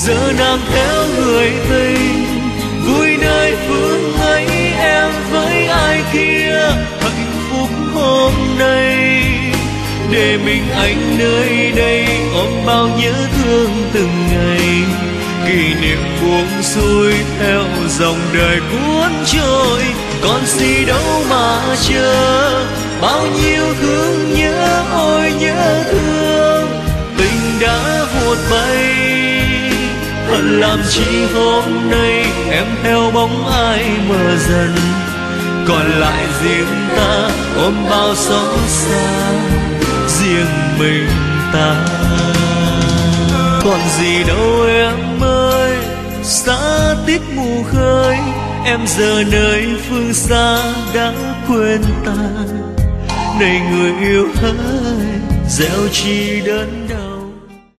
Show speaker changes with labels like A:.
A: giờ nàng theo người tình, vui nơi phương ấy em với ai kia. Hạnh phúc hôm nay để mình anh nơi đây, ôm bao nhớ thương từng ngày. Kỷ niệm buông xuôi theo dòng đời cuốn trôi, còn gì đâu mà chờ. Bao nhiêu thương nhớ, ôi nhớ thương, tình đã vụt bay. Hận làm chi hôm nay em theo bóng ai mờ dần, còn lại riêng ta ôm bao xót xa, riêng mình ta. Còn gì đâu em ơi, xa tít mù khơi, em giờ nơi phương xa đã quên ta. Này người yêu hỡi, gieo chi đơn